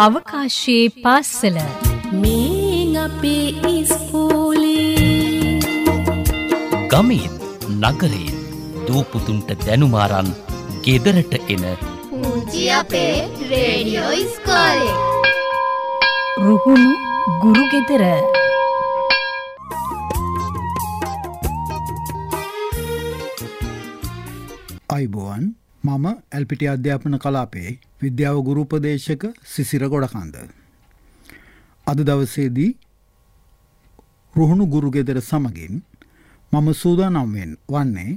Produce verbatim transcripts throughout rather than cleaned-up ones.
අවකාශයේ පාසල මේ අපේ ඉස්කෝලේ ගමේ නගරේ දූපුතුන්ට දැනුම අරන් ගෙදරට එන පුංචි අපේ රේඩියෝ ඉස්කෝලේ රුහුණු ගුරු ගෙදර. අයිබෝවන් මම එල්පිටි අධ්‍යාපන කලාපයේ විද්‍යාව ගුරු උපදේශක සිසිර ගොඩකන්ද. අද දවසේදී රුහුණු ගුරු ගෙදර සමගින් මම සූදානම් වන්නේ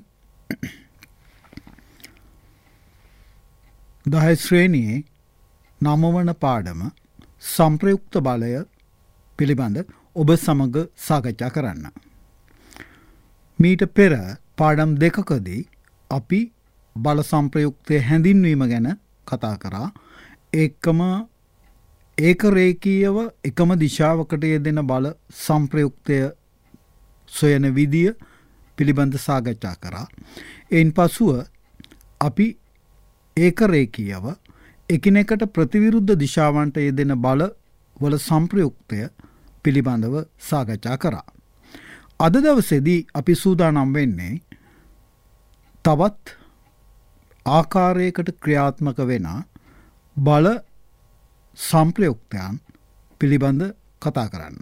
දහය ශ්‍රේණියේ නවවන පාඩම සංප්‍රයුක්ත බලය පිළිබඳ ඔබ සමග සාකච්ඡා කරන්න. මීට පෙර පාඩම් දෙකකදී අපි බල සංප්‍රයුක්තය හැඳින්වීම ගැන කතා කරා. ඒකම ඒකරේඛීයව එකම දිශාවකට යෙදෙන බල සංප්‍රයුක්තය සොයන විදිය පිළිබඳ සාකච්ඡා කරා. එයින් පසුව අපි ඒකරේඛීයව එකිනෙකට ප්‍රතිවිරුද්ධ දිශාවන්ට යෙදෙන බල වල සංප්‍රයුක්තය පිළිබඳව සාකච්ඡා කරා. අද දවසේදී අපි සූදානම් වෙන්නේ තවත් ආකාරයකට ක්‍රියාත්මක වෙන බල සංප්‍රයුක්තයන් පිළිබඳ කතා කරන්න.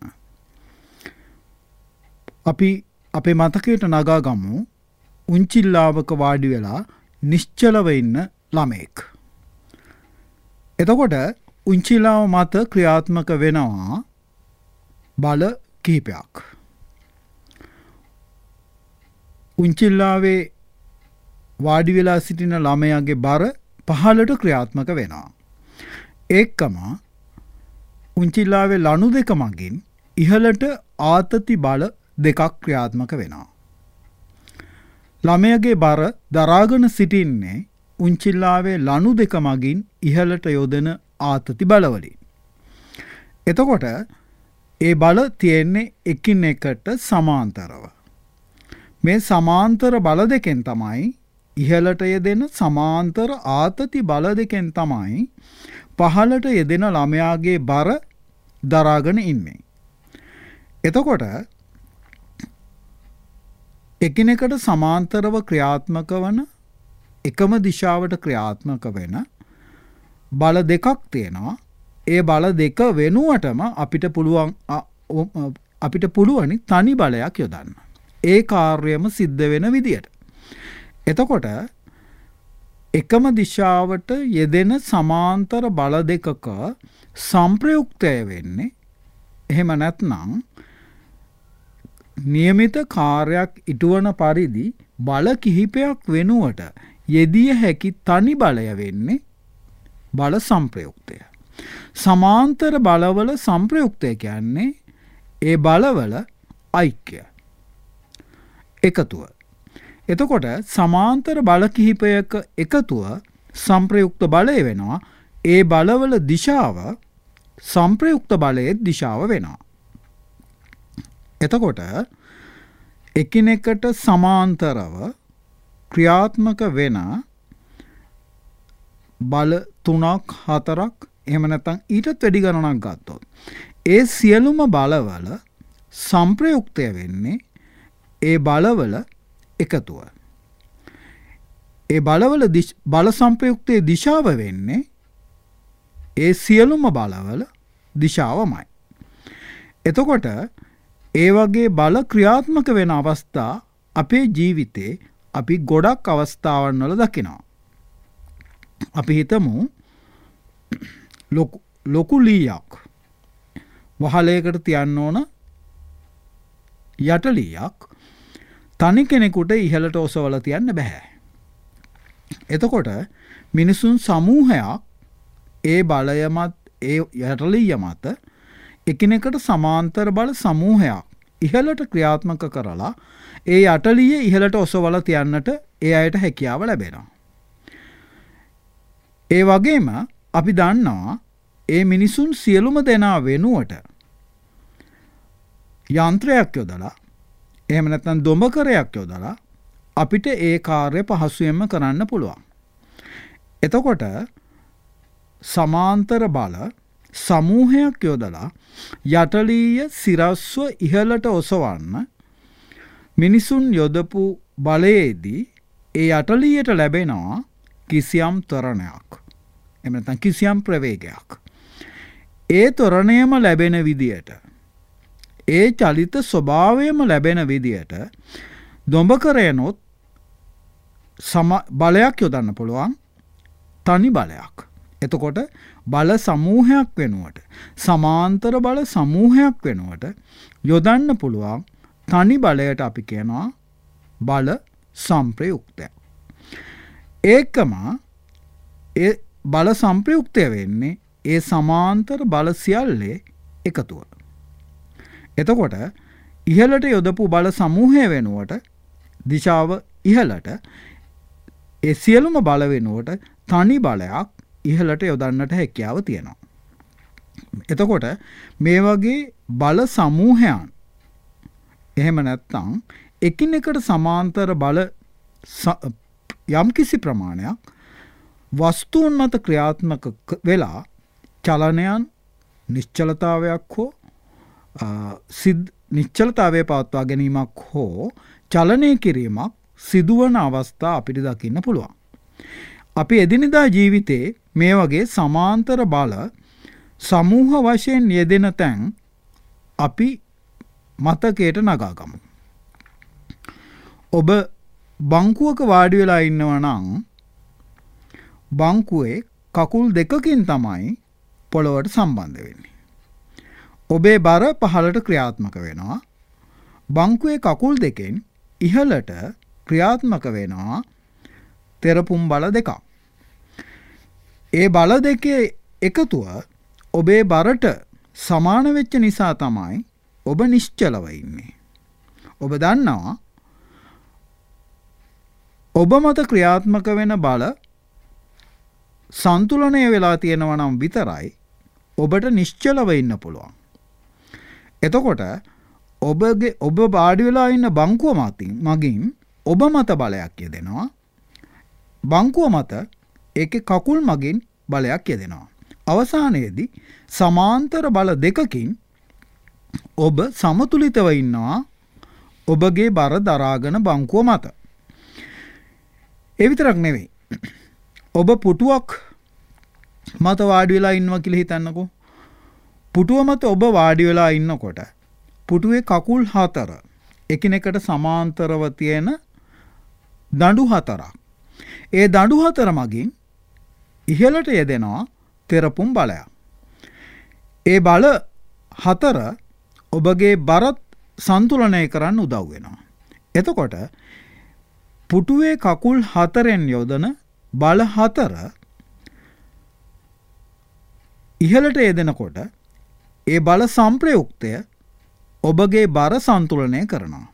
අපි අපේ මතකයට නගා ගමු උන්චිල්ලාවක වාඩි වෙලා නිශ්චලව ඉන්න ළමෙක්. එතකොට උන්චිල්ලාව මත ක්‍රියාත්මක වෙනවා බල කිහිපයක්. උන්චිල්ලාවේ වාඩි වෙලා සිටින ළමයාගේ බර පහළට ක්‍රියාත්මක වෙනවා. ඒකම උන්චිල්ලාවේ ලණු දෙක මගින් ඉහළට ආතති බල දෙකක් ක්‍රියාත්මක වෙනවා. ළමයාගේ බර දරාගෙන සිටින්නේ උන්චිල්ලාවේ ලණු දෙක මගින් ඉහළට යොදන ආතති බලවලින්. එතකොට ඒ බල තියෙන්නේ එකින් එකට සමාන්තරව. මේ සමාන්තර බල දෙකෙන් තමයි ඉහළට යෙදෙන සමාන්තර ආතති බල දෙකෙන් තමයි පහළට යෙදෙන ළමයාගේ බර දරාගෙන ඉන්නේ. එතකොට එකිනෙකට සමාන්තරව ක්‍රියාත්මක වන එකම දිශාවට ක්‍රියාත්මක වෙන බල දෙකක් තියෙනවා. ඒ බල දෙක වෙනුවටම අපිට පුළුවන් අපිට පුළුවනි තනි බලයක් යොදන්න. ඒ කාර්යම සිද්ධ වෙන විදියට. එතකොට එකම දිශාවට යෙදෙන සමාන්තර බල දෙකක සංප්‍රයුක්තය වෙන්නේ එහෙම නැත්නම් නියමිත කාර්යයක් ඉටුවන පරිදි බල කිහිපයක් වෙනුවට යෙදිය හැකි තනි බලය වෙන්නේ බල සංප්‍රයුක්තය. සමාන්තර බලවල සංප්‍රයුක්තය කියන්නේ ඒ බලවල ඓක්‍ය එකතුව. එතකොට සමාන්තර බල කිහිපයක එකතුව සංප්‍රයුක්ත බලය වෙනවා. ඒ බලවල දිශාව සංප්‍රයුක්ත බලයේ දිශාව වෙනවා. එතකොට එකිනෙකට සමාන්තරව ක්‍රියාත්මක වෙන බල තුනක් හතරක් එහෙම නැත්නම් ඊටත් වැඩි ගණනක් ගත්තොත් ඒ සියලුම බලවල සංප්‍රයුක්තය වෙන්නේ ඒ බලවල එකතුව. ඒ බලවල බල සංප්‍රයුක්තයේ දිශාව වෙන්නේ ඒ සියලුම බලවල දිශාවමයි. එතකොට ඒ වගේ බල ක්‍රියාත්මක වෙන අවස්ථා අපේ ජීවිතේ අපි ගොඩක් අවස්ථාවන් වල දකිනවා. අපි හිතමු ලොකු ලොකු ලීයක් වහලයකට තියන්න ඕන යට ලීයක් තනි කෙනෙකුට ඉහළට ඔසවලා තියන්න බෑ. එතකොට මිනිසුන් සමූහයක් ඒ බලය මත ඒ යටලිය මත එකිනෙකට සමාන්තර බල සමූහයක් ඉහළට ක්‍රියාත්මක කරලා ඒ යටලිය ඉහළට ඔසවලා තියන්නට ඒ අයට හැකියාව ලැබෙනවා. ඒ වගේම අපි දන්නවා ඒ මිනිසුන් සියලුම දෙනා වෙනුවට යන්ත්‍රයක් යොදලා එහෙම නැත්නම් දොඹකරයක් යොදලා අපිට ඒ කාර්ය පහසුවෙන්ම කරන්න පුළුවන්. එතකොට සමාන්තර බල සමූහයක් යොදලා යටලීය සිරස්ව ඉහළට ඔසවන්න මිනිසුන් යොදපු බලයේදී ඒ යටලීයට ලැබෙනවා කිසියම් ත්වරණයක්. එහෙම නැත්නම් කිසියම් ප්‍රවේගයක්. ඒ ත්වරණයම ලැබෙන විදියට ඒ චලිත ස්වභාවයම ලැබෙන විදියට දොඹකරයනොත් සම බලයක් යොදන්න පුළුවන් තනි බලයක්. එතකොට බල සමූහයක් වෙනුවට සමාන්තර බල සමූහයක් වෙනුවට යොදන්න පුළුවන් තනි බලයට අපි කියනවා බල සම්ප්‍රයුක්තය. ඒකම ඒ බල සම්ප්‍රයුක්තය වෙන්නේ ඒ සමාන්තර බල සියල්ලේ එකතුව. එතකොට ඉහළට යොදපු බල සමූහය වෙනුවට දිශාව ඉහළට ඒ සියලුම බල වෙනුවට තනි බලයක් ඉහළට යොදන්නට හැකියාව තියෙනවා. එතකොට මේ වගේ බල සමූහයන් එහෙම නැත්නම් එකිනෙකට සමාන්තර බල යම්කිසි ප්‍රමාණයක් වස්තුන් මත ක්‍රියාත්මක වෙලා චලනයන් නිශ්චලතාවයක් හෝ සිද් නිශ්චලතාවය පවත්වා ගැනීමක් හෝ චලනය කිරීමක් සිදුවන අවස්ථා අපිට දකින්න පුළුවන්. අපි එදිනෙදා ජීවිතේ මේ වගේ සමාන්තර බල සමූහ වශයෙන් යෙදෙන තැන් අපි මතකයට නගාගමු. ඔබ බංකුවක වාඩි වෙලා ඉන්නවා නම් බංකුවේ කකුල් දෙකකින් තමයි පොළවට සම්බන්ධ වෙන්නේ. ඔබේ බර පහළට ක්‍රියාත්මක වෙනවා. බංකුවේ කකුල් දෙකෙන් ඉහළට ක්‍රියාත්මක වෙනවා තෙරපුම් බල දෙකක්. ඒ බල දෙකේ එකතුව ඔබේ බරට සමාන වෙච්ච නිසා තමයි ඔබ නිශ්චලව ඉන්නේ. ඔබ දන්නවා ඔබ මත ක්‍රියාත්මක වෙන බල සන්තුලනය වෙලා තියෙනවා නම් විතරයි ඔබට නිශ්චලව ඉන්න පුළුවන්. එතකොට ඔබගේ ඔබ වාඩි වෙලා ඉන්න බංකුව මතින් මගින් ඔබ මත බලයක් යෙදෙනවා. බංකුව මත ඒකේ කකුල් මගින් බලයක් යෙදෙනවා. අවසානයේදී සමාන්තර බල දෙකකින් ඔබ සමතුලිතව ඉන්නවා ඔබගේ බර දරාගෙන බංකුව මත. ඒ විතරක් නෙවෙයි. ඔබ පුටුවක් මත වාඩි වෙලා ඉන්නවා කියලා හිතන්නකෝ. පුටුව මත ඔබ වාඩි වෙලා ඉන්නකොට පුටුවේ කකුල් හතර එකිනෙකට සමාන්තරව තියෙන දඬු හතරක්. ඒ දඬු හතර මගින් ඉහළට යෙදෙනවා තෙරපුම් බලයක්. ඒ බල හතර ඔබගේ බරත් සන්තුලනය කරන්න උදව් වෙනවා. එතකොට පුටුවේ කකුල් හතරෙන් යොදන බල හතර ඉහළට යෙදෙනකොට ඒ බල සම්ප්‍රයුක්තය ඔබගේ බර සන්තුලනය කරනවා.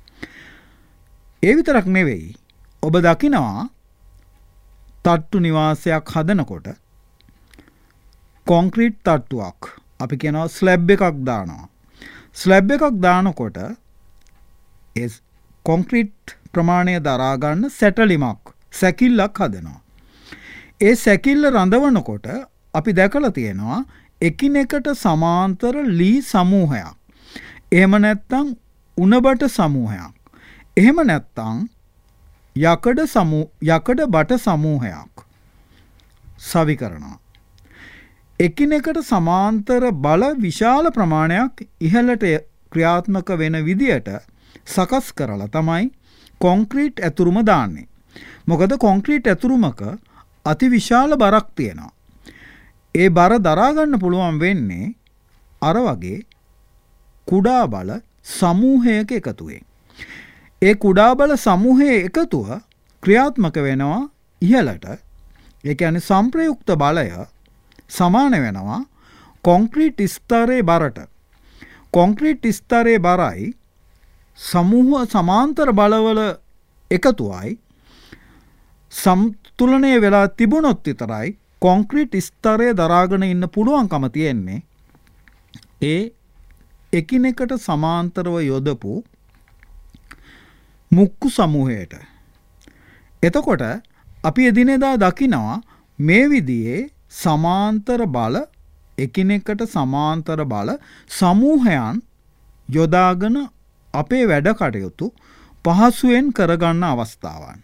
ඒ විතරක් නෙවෙයි. ඔබ දකිනවා තට්ටු නිවාසයක් හදනකොට කොන්ක්‍රීට් තට්ටුවක් අපි කියනවා ස්ලැබ් එකක් දානවා. ස්ලැබ් එකක් දානකොට ඒ කොන්ක්‍රීට් ප්‍රමාණය දරා ගන්න සැටලිමක් සැකිල්ලක් හදනවා. ඒ සැකිල්ල රඳවනකොට අපි දැකලා තියෙනවා එකිනෙකට සමාන්තර ලී සමූහයක්. එහෙම නැත්නම් උණබට සමූහයක්. එහෙම නැත්නම් යකඩ සමූහ යකඩ බට සමූහයක් සවි කරනවා. එකිනෙකට සමාන්තර බල විශාල ප්‍රමාණයක් ඉහළට ක්‍රියාත්මක වෙන විදියට සකස් කරලා තමයි කොන්ක්‍රීට් ඇතුරුම දාන්නේ. මොකද කොන්ක්‍රීට් ඇතුරුමක අති විශාල බරක් තියෙනවා. ඒ බර දරා ගන්න පුළුවන් වෙන්නේ අර වගේ කුඩා බල සමූහයක එකතුවෙන්. ඒ කුඩා බල සමූහයේ එකතුව ක්‍රියාත්මක වෙනවා ඉහළට. ඒ කියන්නේ සම්ප්‍රයුක්ත බලය සමාන වෙනවා කොන්ක්‍රීට් ස්තරයේ බරට. කොන්ක්‍රීට් ස්තරයේ බරයි සමූහ සමාන්තර බලවල එකතුවයි සම්තුලනය වෙලා තිබුණොත් විතරයි කොන්ක්‍රීට් ස්තරය දරාගෙන ඉන්න පුළුවන්කම තියෙන්නේ ඒ එකිනෙකට සමාන්තරව යොදපු මුක්කු සමූහයට. එතකොට අපි එදිනෙදා දකිනවා මේ විදිහේ සමාන්තර බල එකිනෙකට සමාන්තර බල සමූහයන් යොදාගෙන අපේ වැඩ කටයුතු පහසුවෙන් කරගන්න අවස්ථාවන්.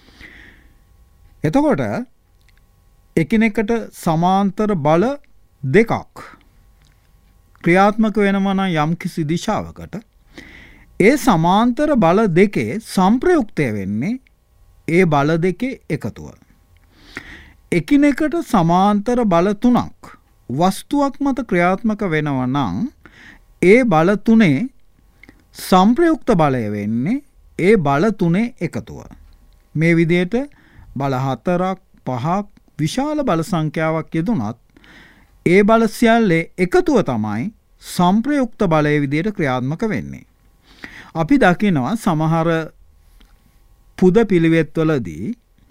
එතකොට එකිනෙකට සමාන්තර බල දෙකක් ක්‍රියාත්මක වෙනවා නම් යම්කිසි දිශාවකට ඒ සමාන්තර බල දෙකේ සංප්‍රයුක්තය වෙන්නේ ඒ බල දෙකේ එකතුව. එකිනෙකට සමාන්තර බල තුනක් වස්තුවක් මත ක්‍රියාත්මක වෙනවා නම් ඒ බල තුනේ සංප්‍රයුක්ත බලය වෙන්නේ ඒ බල තුනේ එකතුව. මේ විදිහට බල හතරක් පහක් විශාල බල සංඛ්‍යාවක් යෙදුනත් ඒ බල සියල්ලේ එකතුව තමයි සංප්‍රයුක්ත බලයේ විදිහට ක්‍රියාත්මක වෙන්නේ. අපි දකිනවා සමහර පුද පිළිවෙත්වලදී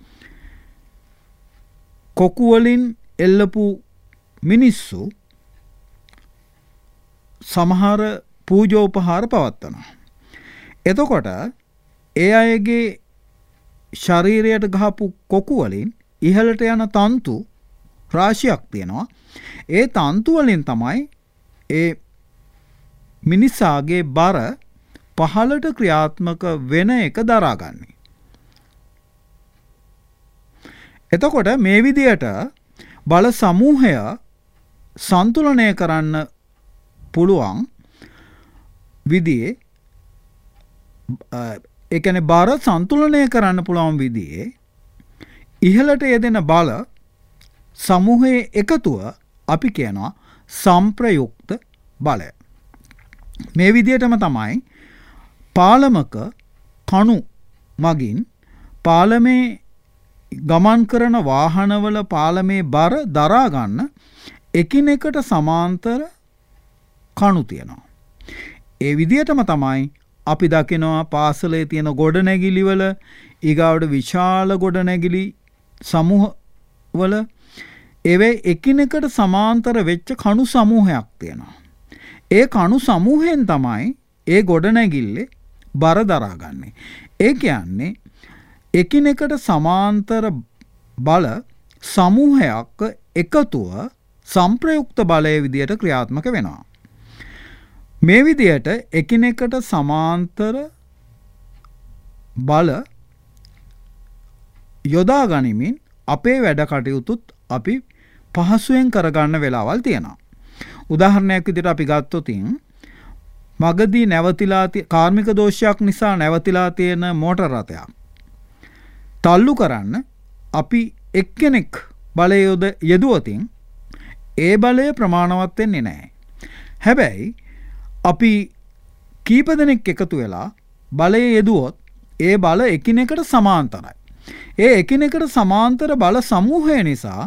කොකු වලින් එල්ලපු මිනිස්සු සමහර පූජෝපහාර පවත්වනවා. එතකොට ඒ අයගේ ශරීරයට ගහපු කොකු වලින් ඉහළට යන තන්තු රාශියක් තියෙනවා. ඒ තන්තු වලින් තමයි ඒ මිනිසාගේ බර පහළට ක්‍රියාත්මක වෙන එක දරාගන්නේ. එතකොට මේ විදියට බල සමූහය සන්තුලනය කරන්න පුළුවන් විදිහේ ඒ කියන්නේ බර සන්තුලනය කරන්න පුළුවන් විදිහේ ඉහළට යෙදෙන බල සමූහයේ එකතුව අපි කියනවා සංප්‍රයුක්ත බලය. මේ විදිහටම තමයි පාලමක කණු මගින් පාලමේ ගමන් කරන වාහනවල පාලමේ බර දරා ගන්න එකිනෙකට සමාන්තර කණු තියෙනවා. ඒ විදිහටම තමයි අපි දකිනවා පාසලේ තියෙන ගොඩනැගිලි වල ඊගාවට විශාල ගොඩනැගිලි සමූහවල ඒවේ එකිනෙකට සමාන්තර වෙච්ච කණු සමූහයක් තියෙනවා. ඒ කණු සමූහයෙන් තමයි ඒ ගොඩනැගිල්ලේ බර දරාගන්නේ. ඒ කියන්නේ එකිනෙකට සමාන්තර බල සමූහයක් එකතුව සංප්‍රයුක්ත බලයේ විදියට ක්‍රියාත්මක වෙනවා. මේ විදියට එකිනෙකට සමාන්තර බල යොදා ගනිමින් අපේ වැඩ කටයුතුත් අපි පහසුවෙන් කරගන්න වෙලාවල් තියෙනවා. උදාහරණයක් විදිහට අපි ගත්තොත් මගදී නැවතිලා කාර්මික දෝෂයක් නිසා නැවතිලා තියෙන මෝටර රථයක් තල්ලු කරන්න අපි එක්කෙනෙක් බලය යෙදුවොත් ඒ බලය ප්‍රමාණවත් වෙන්නේ නැහැ. හැබැයි අපි කීප දෙනෙක් එකතු වෙලා බලය යෙදුවොත් ඒ බල එකිනෙකට සමාන්තරයි. ඒ එකිනෙකට සමාන්තර බල සමූහය නිසා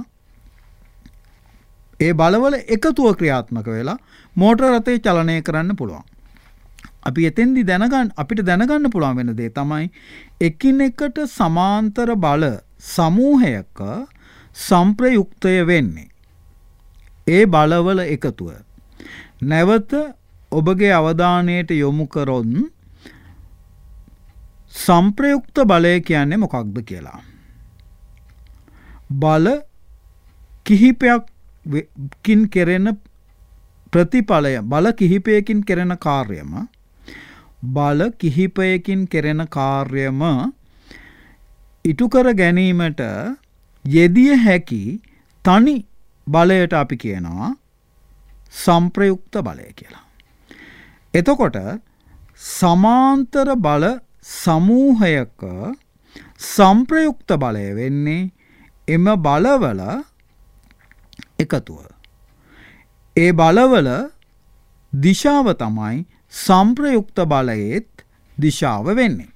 ඒ බලවල එකතුව ක්‍රියාත්මක වෙලා මෝටර රථය චලනය කරන්න පුළුවන්. අපි එතෙන්දි දැනගන්න අපිට දැනගන්න පුළුවන් වෙන දේ තමයි එකිනෙකට සමාන්තර බල සමූහයක සංප්‍රයුක්තය වෙන්නේ ඒ බලවල එකතුව. නැවත ඔබගේ අවධානයට යොමු කරොත් සංප්‍රයුක්ත බලය කියන්නේ මොකක්ද කියලා. බල කිහිපයකින් කෙරෙන ප්‍රතිඵලය බල කිහිපයකින් කෙරෙන කාර්යම බල කිහිපයකින් කෙරෙන කාර්යම ඉටු කර ගැනීමට යෙදිය හැකි තනි බලයට අපි කියනවා සංප්‍රයුක්ත බලය කියලා. එතකොට සමාන්තර බල සමූහයක සංප්‍රයුක්ත බලය වෙන්නේ එම බලවල එකතුව. ඒ බලවල දිශාව තමයි සංප්‍රයුක්ත බලයේත් දිශාව වෙන්නේ.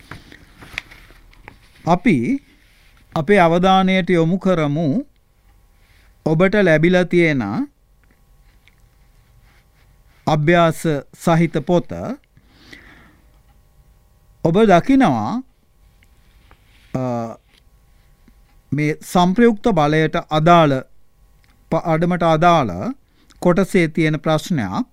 අපි අපේ අවධානයට යොමු කරමු ඔබට ලැබිලා තියෙන අභ්‍යාස සහිත පොත. ඔබ දකිනවා මේ සංප්‍රයුක්ත බලයට අදාළ අඩමට අදාළ කොටසේ තියෙන ප්‍රශ්නයක්.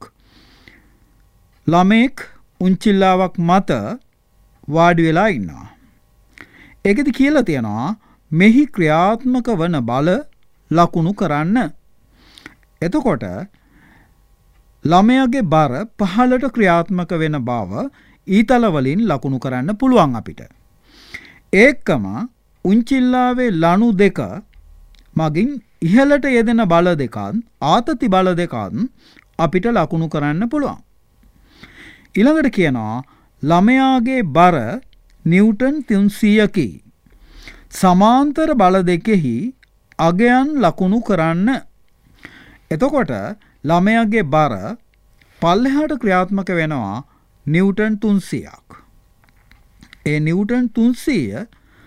ළමෙක් උන්චිල්ලාවක් මත වාඩි වෙලා ඉන්නවා. ඒකෙදි කියලා තියෙනවා මෙහි ක්‍රියාත්මක වන බල ලකුණු කරන්න. එතකොට ළමයාගේ බර පහළට ක්‍රියාත්මක වෙන බව ඊතල වලින් ලකුණු කරන්න පුළුවන් අපිට. ඒකම උන්චිල්ලාවේ ලණු දෙක මගින් ඉහළට යෙදෙන බල දෙකත් ආතති බල දෙකත් අපිට ලකුණු කරන්න පුළුවන්. ඊළඟට කියනවා ළමයාගේ බර නිව්ටන් තුන්සීයකි. සමාන්තර බල දෙකෙහි අගයන් ලකුණු කරන්න. එතකොට ළමයාගේ බර පල්ලෙහාට ක්‍රියාත්මක වෙනවා නිව්ටන් තුන්සීයක්. ඒ නිව්ටන් තුන්සීය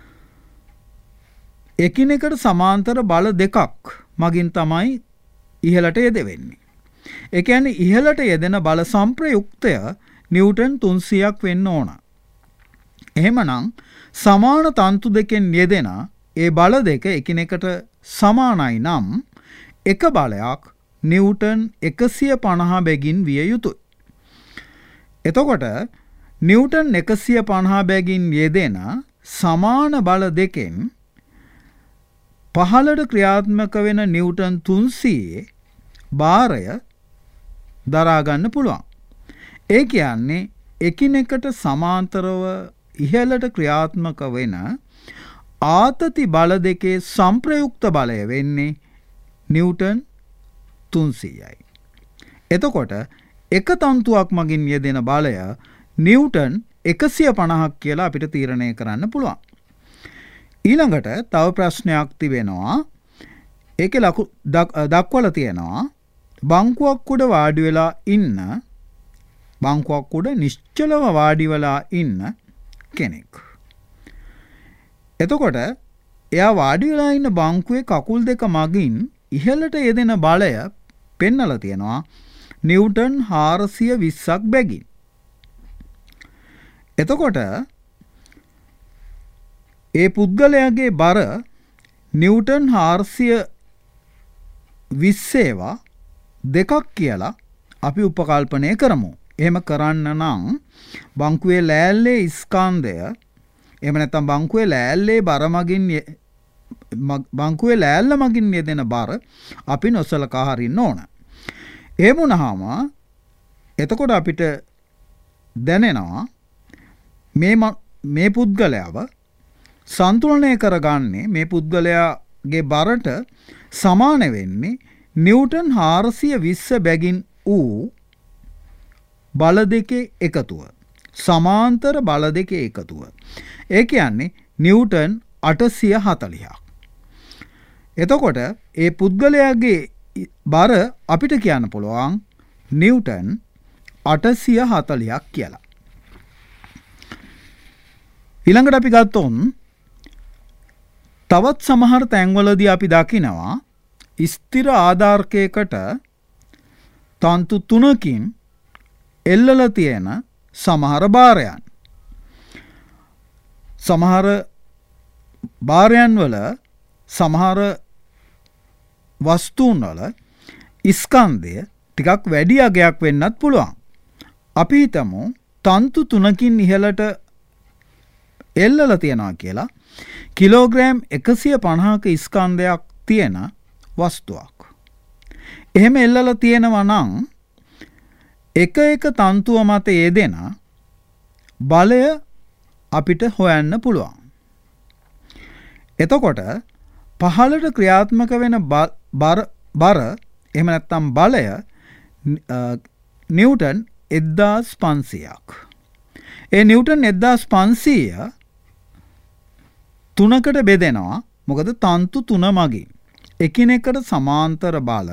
එකිනෙකට සමාන්තර බල දෙකක් මගින් තමයි ඉහළට යෙදෙන්නේ. ඒ කියන්නේ ඉහළට යෙදෙන බල සම්ප්‍රයුක්තය නිව්ටන් තුන්සීයක් වෙන්න ඕන. එහෙමනම් සමාන තන්තු දෙකෙන් යෙදෙන ඒ බල දෙක එකිනෙකට සමානයි නම් එක බලයක් නිව්ටන් එකසිය පනහ බැගින් විය යුතුයි. එතකොට නිව්ටන් එකසිය පනහ බැගින් යෙදෙන සමාන බල දෙකෙන් පහළට ක්‍රියාත්මක වෙන නිව්ටන් තුන්සීයේ භාරය දරා ගන්න පුළුවන්. ඒ කියන්නේ එකිනෙකට සමාන්තරව ඉහළට ක්‍රියාත්මක වෙන ආතති බල දෙකේ සම්ප්‍රයුක්ත බලය වෙන්නේ නිව්ටන් තුන්සීයයි. එතකොට එක තන්තුවක් මගින් යෙදෙන බලය නිව්ටන් එකසිය පනහක් කියලා අපිට තීරණය කරන්න පුළුවන්. ඊළඟට තව ප්‍රශ්නයක් තිබෙනවා. ඒකේ ලකු දක්වලා තියෙනවා බංකුවක් උඩ වාඩි වෙලා ඉන්න බංකුවක් උඩ නිශ්චලව වාඩි වෙලා ඉන්න කෙනෙක්. එතකොට එයා වාඩි වෙලා ඉන්න බංකුවේ කකුල් දෙක මගින් ඉහළට යෙදෙන බලය පෙන්නලා තියෙනවා නිව්ටන් හාරසිය විස්සක් බැගින්. එතකොට ඒ පුද්ගලයාගේ බර නිව්ටන් හාරසිය විස්සේවා දෙකක් කියලා අපි උපකල්පනය කරමු. එහෙම කරන්න නම් බංකුවේ ලෑල්ලේ ස්කන්ධය එහෙම නැත්නම් බංකුවේ ලෑල්ලේ බර මගින් බංකුවේ ලෑල්ල මගින් යෙදෙන බර අපි නොසලකා හරින්න ඕන. එහෙම වුණාම එතකොට අපිට දැනෙනවා මේ මේ පුද්ගලයාව සන්තුලනය කරගන්නේ මේ පුද්ගලයාගේ බරට සමාන වෙන්නේ නිව්ටන් හාරසිය විස්ස බැගින් වූ බල දෙකේ එකතුව. සමාන්තර බල දෙකේ එකතුව. ඒ කියන්නේ නිව්ටන් අටසිය හතළිහක්. එතකොට ඒ පුද්ගලයාගේ බර අපිට කියන්න පුළුවන් නිව්ටන් අටසිය හතළිහක් කියලා. ඊළඟට අපි ගත්තොත් තවත් සමහර තැන්වලදී අපි දකිනවා ස්ථිර ආධාරකයකට තන්තු තුනකින් එල්ලලා තියෙන සමහර භාරයන්. සමහර භාරයන් වල සමහර වස්තුන් වල ස්කන්ධය ටිකක් වැඩි අගයක් වෙන්නත් පුළුවන්. අපි හිතමු තන්තු තුනකින් ඉහළට එල්ලලා තියනවා කියලා කිලෝග්‍රෑම් එකසිය පනහක ස්කන්ධයක් තියෙන වස්තුවක්. එහෙම එල්ලලා තියෙනවා නම් එක එක තන්තුව මත යෙදෙන බලය අපිට හොයන්න පුළුවන්. එතකොට පහළට ක්‍රියාත්මක වෙන බර බර එහෙම නැත්නම් බලය නිව්ටන් එක්දාස් පන්සීයක්. ඒ නිව්ටන් එක්දාස් පන්සීය තුනකට බෙදෙනවා. මොකද තන්තු තුන මගින් එකිනෙකට සමාන්තර බල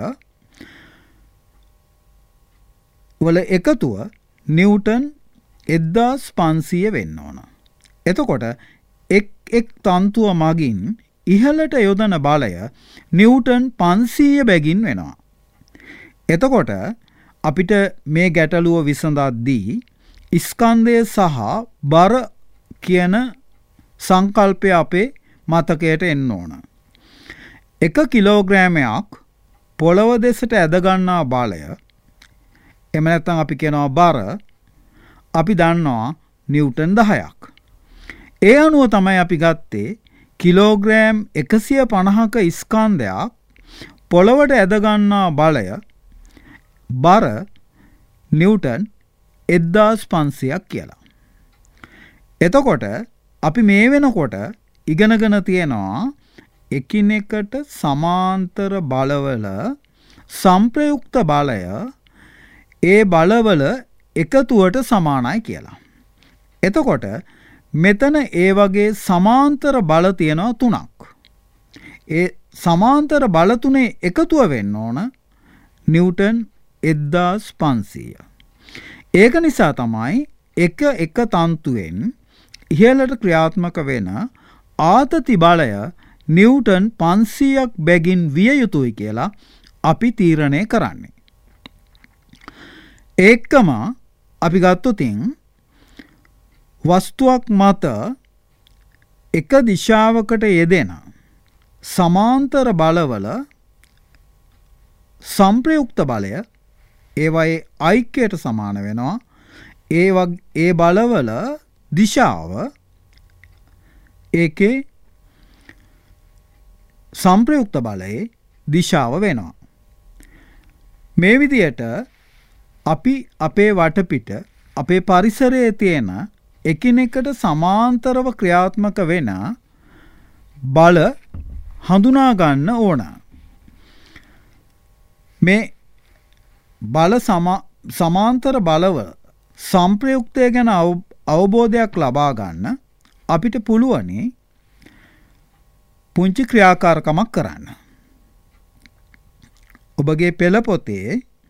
වල එකතුව නිව්ටන් එක්දාස් පන්සීය වෙන්න ඕන. එතකොට එක් එක් තන්තුව මගින් ඉහළට යොදන බලය නිව්ටන් පන්සීය බැගින් වෙනවා. එතකොට අපිට මේ ගැටලුව විසඳද්දී ස්කන්ධය සහ බර කියන සංකල්පය අපේ මතකයට එන්න ඕන. එක කිලෝග්‍රෑමයක් පොළව දෙසට ඇදගන්නා බලය එහෙම නැත්නම් අපි කියනවා බර අපි දන්නවා නිව්ටන් දහයක්. ඒ අනුව තමයි අපි ගත්තේ කිලෝග්‍රෑම් එකසිය පනහක ස්කන්ධයක් පොළවට ඇදගන්නා බලය බර නිව්ටන් එක්දාස් පන්සියයක් කියලා. එතකොට අපි මේ වෙනකොට ඉගෙනගෙන තියෙනවා එකිනෙකට සමාන්තර බලවල සංප්‍රයුක්ත බලය ඒ බලවල එකතුවට සමානයි කියලා. එතකොට මෙතන ඒ වගේ සමාන්තර බල තියෙනවා තුනක්. ඒ සමාන්තර බල තුනේ එකතුව වෙන්න ඕන නිව්ටන් එක්දාස් පන්සීය. ඒක නිසා තමයි එක එක තන්තුවෙන් ඉහළට ක්‍රියාත්මක වෙන ආතති බලය නිව්ටන් පන්සීයක් බැගින් විය යුතුයි කියලා අපි තීරණය කරන්නේ. ඒකම අපි ගත්තොතින් වස්තුවක් මත එක දිශාවකට යෙදෙන සමාන්තර බලවල සංප්‍රයුක්ත බලය ඒවයේ ඓක්‍යයට සමාන වෙනවා. ඒ ඒ බලවල දිශාව ඒකේ සංප්‍රයුක්ත බලයේ දිශාව වෙනවා. මේ විදියට අපි අපේ වටපිට අපේ පරිසරයේ තියෙන එකිනෙකට සමාන්තරව ක්‍රියාත්මක වෙන බල හඳුනා ගන්න ඕන. මේ බල සමාන්තර බලව සංප්‍රයුක්තය ගැන අවබෝධයක් ලබා ගන්න අපිට පුළුවනි පුංචි ක්‍රියාකාරකමක් කරන්න. ඔබගේ පෙළ පොතේ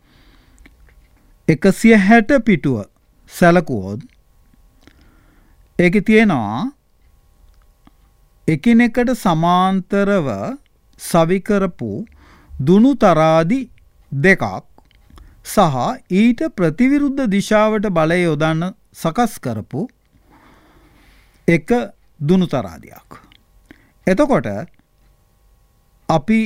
එකසිය හැට පිටුව සැලකුවොත් ඒකේ තියෙනවා එකිනෙකට සමාන්තරව සවිකරපු දුනු තරාදි දෙකක් සහ ඊට ප්‍රතිවිරුද්ධ දිශාවට බලය යොදන්න සකස් කරපු එක දුනු තරාදියක්. එතකොට අපි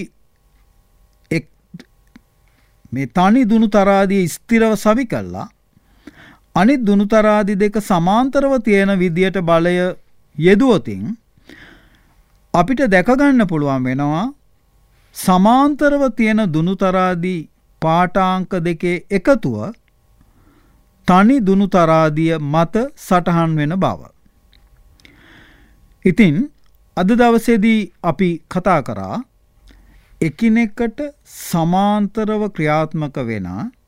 මේ තනි දුනු තරාදිය ස්ථිරව සවි කළා අනිත් දුනු තරාදි දෙක සමාන්තරව තියෙන විදියට බලය යෙදුවොතින් අපිට දැක ගන්න පුළුවන් වෙනවා සමාන්තරව තියෙන දුනු තරාදි පාඨාංක දෙකේ එකතුව තනි දුනු තරාදිය මත සටහන් වෙන බව. ඉතින් අද දවසේදී අපි කතා කරා එකිනෙකට සමාන්තරව ක්‍රියාත්මක වෙන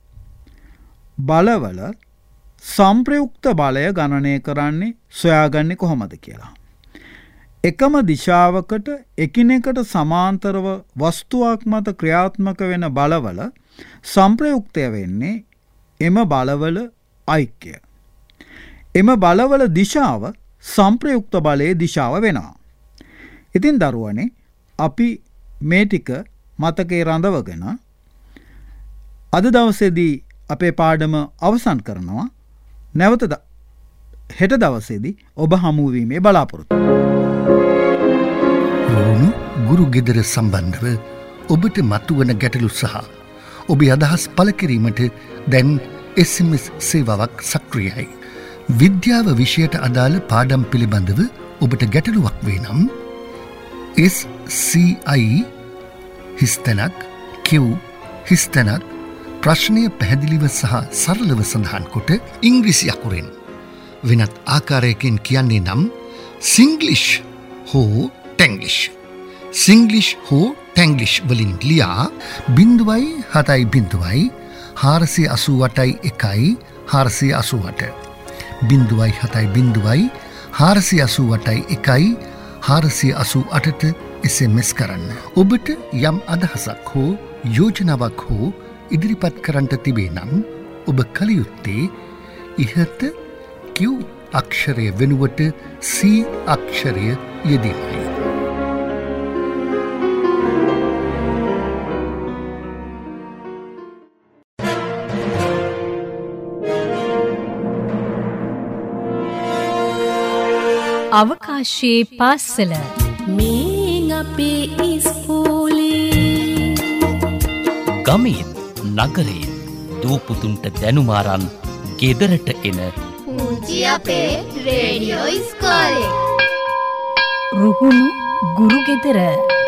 බලවල සංප්‍රයුක්ත බලය ගණනය කරන්නේ සොයාගන්නේ කොහොමද කියලා. එකම දිශාවකට එකිනෙකට සමාන්තරව වස්තුවක් මත ක්‍රියාත්මක වෙන බලවල සංප්‍රයුක්තය වෙන්නේ එම බලවල ඓක්‍ය. එම බලවල දිශාව සංප්‍රයුක්ත බලයේ දිශාව වෙනවා. ඉතින් දරුවනේ අපි මේ ටික මතකේ රඳවගෙන අද දවසේදී අපේ පාඩම අවසන් කරනවා. නැවත හෙට දවසේදී ඔබ හමු වීමේ බලාපොරොත්තු. රෝණු ගුරු ගෙදර සම්බන්ධව ඔබට මතුවන ගැටලු සහ ඔබේ අදහස් පළ කිරීමට දැන් එස් එම් එස් සේවාවක් සක්‍රියයි. විද්‍යාව විෂයට අදාළ පාඩම් පිළිබඳව ඔබට ගැටලුවක් වේ නම් එස් සී අයි හිස්තැනක් කිව් හිස්තැනක් ප්‍රශ්නය පැහැදිලිව සහ සරලව සඳහන් කොට ඉංග්‍රීසි අකුරෙන් වෙනත් ආකාරයකින් කියන්නේ නම් සිංග්ලිෂ් හෝ ටැංග්ලිෂ් සිංග්ලිෂ් හෝ ටැංග්ලිෂ් වලින් ලියා බිංදුවයි හතයි බිංදුවයි හාරසිය අසූ අටයි එකයි හාරසිය අසූ අට බිංදුවයි හතයි බිංදුවයි හාරසිය අසූ අටයි එකයි හාරසිය අසූ අටට එස් එම් එස් කරන්න. ඔබට යම් අදහසක් හෝ යෝජනාවක් හෝ ඉදිරිපත් කරන්නට තිබේ නම් ඔබ කළ යුත්තේ ඉහත කිව් අක්ෂරය වෙනුවට සී අක්ෂරය යෙදීමයි. අවකාශයේ පාසල මේ අපේ ඉස්කෝලේ ගමෙන් නගරයෙන් දූපුතුන්ට දැනුමාරන් ගෙදරට එන පුංචි අපේ රේඩියෝ ඉස්කෝලේ රුහුණු ගුරු ගෙදර